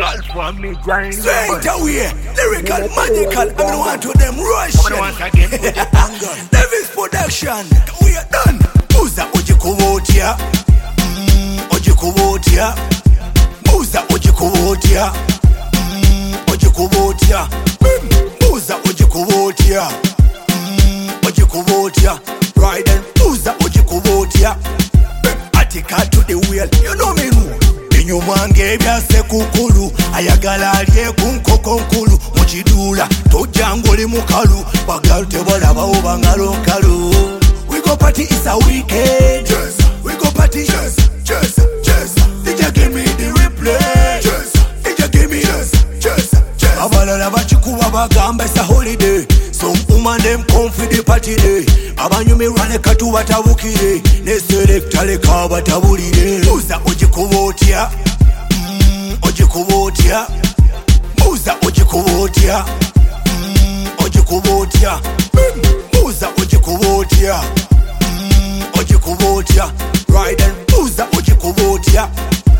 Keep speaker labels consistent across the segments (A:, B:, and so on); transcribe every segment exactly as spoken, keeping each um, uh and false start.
A: Girl for me, Johnny.
B: Straight away, lyrical, magical. I mean, want to them Russian.
A: Once again, with the anger.
B: Davis production. We are done. Muza ujikuvotia. Mm, ujikuvotia. Muza ujikuvotia. Mm, ujikuvotia. Muza ujikuvotia. Mm, ujikuvotia. Right then, Muza ujikuvotia. Atika to the wheel. You know me who? Inyumange byase kukulu ayagala alye kunkoko nkulu mukidula tojangole mukalu bagal tebalaba obangalo nkalu. We go party, it's a weekend. Yes. We go party, yes, yes, yes. Did you give me the replay? Yes. Did you give me yes, yes, yes. Abalala bachikuba bagamba it's a holiday. Some woman them come for the party day. Abanyumi rane katu batabukire. Ne selecta leka batabulire. Muza ujikuvotia. Mm, ujikuvotia. Muza ujikuvotia. Mm, ujikuvotia. Muza ujikuvotia. Mm, ujikuvotia. Right then, Muza ujikuvotia.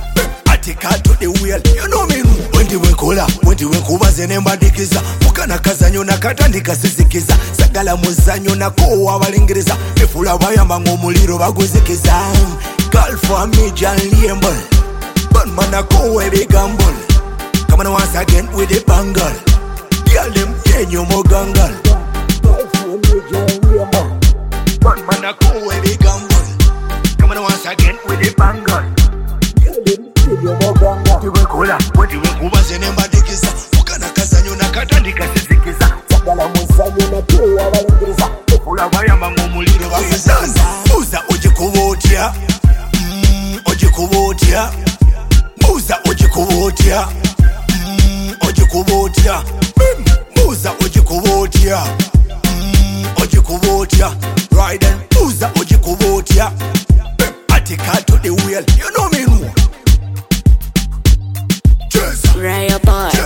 B: Atika to the wheel. You know me. Wendi wenkola, wendi wenkubaze nembadikiza. Mukana kazanyo nakatandika sisikiza. Sagala muzanyo nako abalingiriza. Efula bayamba ng'omuliro bagwezikiza. Girl for me, John Liembol. Bunman nako ebigambol. Come on once again with the bangle. Girl them yenyo mogangal. Girl for me, John Liembol. Bunman nako ebigambol. Come on once again with the bangle. Girl them yenyo mogangal. Tiwekola, wetiwekubaze nembadikiza. Mukana kazanyo nakatandika sisikiza. Sagala muzanyo nako abalingiriza. Efula bayamba ng'omuliro bagwezikiza. Muza ujikuvotia. Mm, ujikuvotia. Muza ujikuvotia. Mm, ujikuvotia. Muza ujikuvotia. Mm, ujikuvotia. Right then, Muza ujikuvotia. Atika to the wheel. You know me who? Yes.
C: Raya Boy.